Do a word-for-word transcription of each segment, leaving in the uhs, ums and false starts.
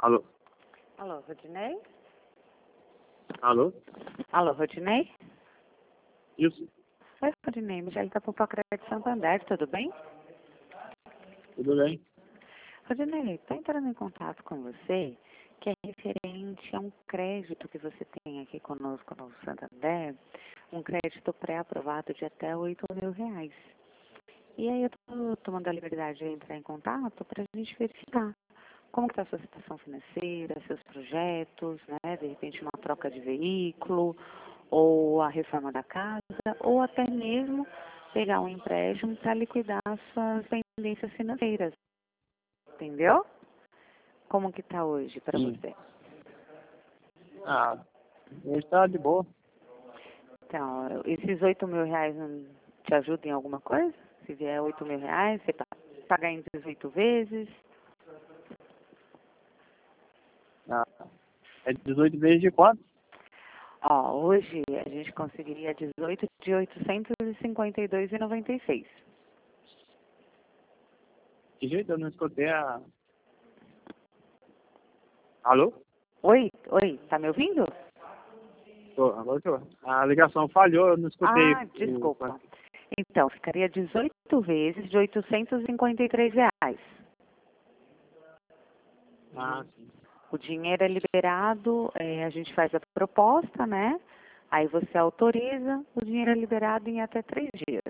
Alô? Alô, Rodinei? Alô? Alô, Rodinei? Isso, Oi, Rodinei. Michele da Crédito Santander, tudo bem? tudo bem? Rodinei, estou entrando em contato com você, que é referente a um crédito que você tem aqui conosco no Santander, um crédito pré-aprovado de até oito mil reais. E aí eu estou tomando a liberdade de entrar em contato para a gente verificar como está a sua situação financeira, seus projetos, né? De repente uma troca de veículo, ou a reforma da casa, ou até mesmo pegar um empréstimo para liquidar as suas pendências financeiras. Entendeu? Como que está hoje para Sim. você? Ah, hoje tá de boa. Então, esses oito mil reais não te ajudam em alguma coisa? Se vier oito mil reais, você pa- paga em dezoito vezes. Ah, é dezoito vezes de quanto? Ó, hoje a gente conseguiria dezoito de oitocentos e cinquenta e dois reais e noventa e seis. Que jeito? Eu não escutei a... Alô? Oi, oi, tá me ouvindo? Tô, agora tô. A ligação falhou, eu não escutei Ah, o... desculpa. Então, ficaria dezoito vezes de oitocentos e cinquenta e três reais. Ah, sim. O dinheiro é liberado, é, a gente faz a proposta, né? Aí você autoriza, o dinheiro é liberado em até três dias.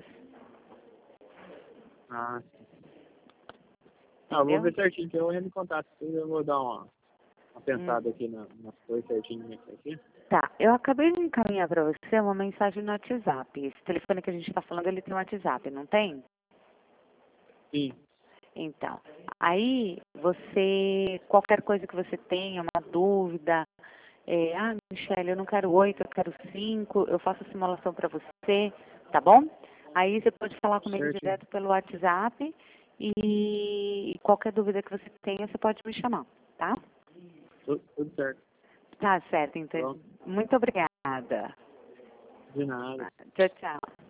Ah, sim. Ah, eu vou Entendeu? ver certinho, que eu entro em contato. Eu vou dar uma, uma Hum. pensada aqui na- nas coisas certinho aqui. Tá, eu acabei de encaminhar para você uma mensagem no WhatsApp. Esse telefone que a gente está falando, ele tem um WhatsApp, não tem? Sim, Então, aí você, qualquer coisa que você tenha, uma dúvida, é, ah, Michele, eu não quero oito, eu quero cinco, eu faço a simulação para você, tá bom? Aí você pode falar comigo certinho. direto pelo WhatsApp e qualquer dúvida que você tenha, você pode me chamar, tá? Tudo, tudo certo. Tá certo, então. Pronto. Muito obrigada. De nada. Tchau, tchau.